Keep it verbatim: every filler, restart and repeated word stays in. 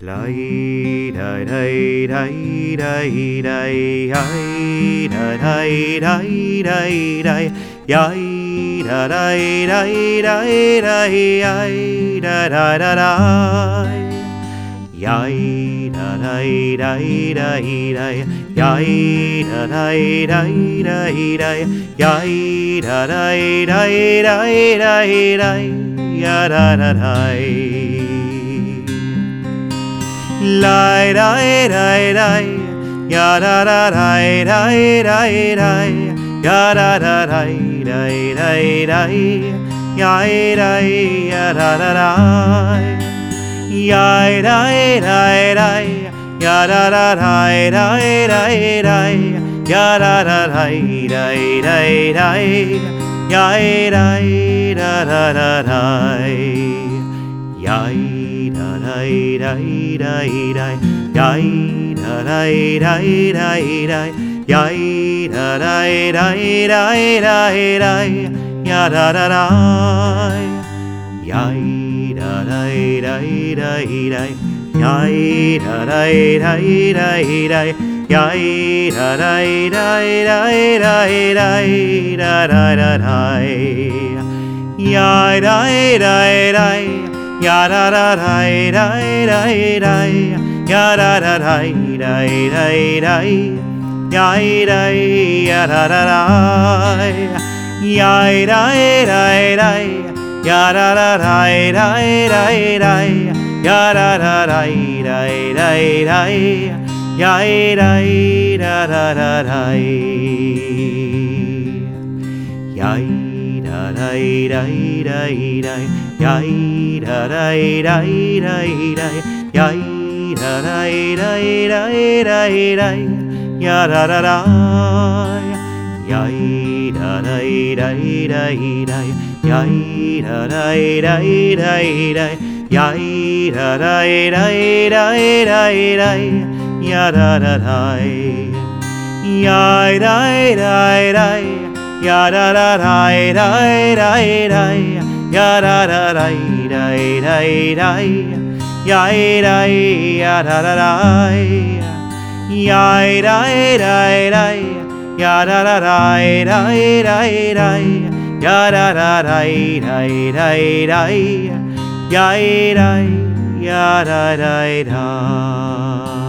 Lai dai dai dai dai dai ai da dai dai dai dai yai da dai dai dai dai ai da da da dai yai da dai dai dai dai yai da dai dai dai dai yai da dai dai dai dai dai ya da da dai lai dai dai dai ya da da dai dai dai dai ya da da dai dai dai dai yai dai ya da da dai yai dai dai dai ya da da dai dai dai dai ya da da dai dai dai dai yai dai da da da dai yai da dai dai dai dai yai da dai dai dai dai yai da dai dai dai dai dai ya da da dai yai da dai dai dai dai yai da dai dai dai dai yai da dai dai dai dai dai da da da dai yai dai dai dai ya da da dai dai dai dai ya da da dai dai dai dai yai dai ya da da dai yai dai dai dai ya da da dai dai dai dai ya da da dai dai dai dai yai dai da da da dai yai da dai dai dai dai yai da dai dai dai dai yai da dai dai dai dai dai ya da da dai yai da dai dai dai dai yai da dai dai dai dai yai da dai dai dai dai dai ya da da dai yai dai dai dai ya da da dai dai dai dai ya da da dai dai dai dai yai dai ya da da dai yai dai dai dai ya da da dai dai dai dai ya da da dai dai dai dai yai dai ya da dai dai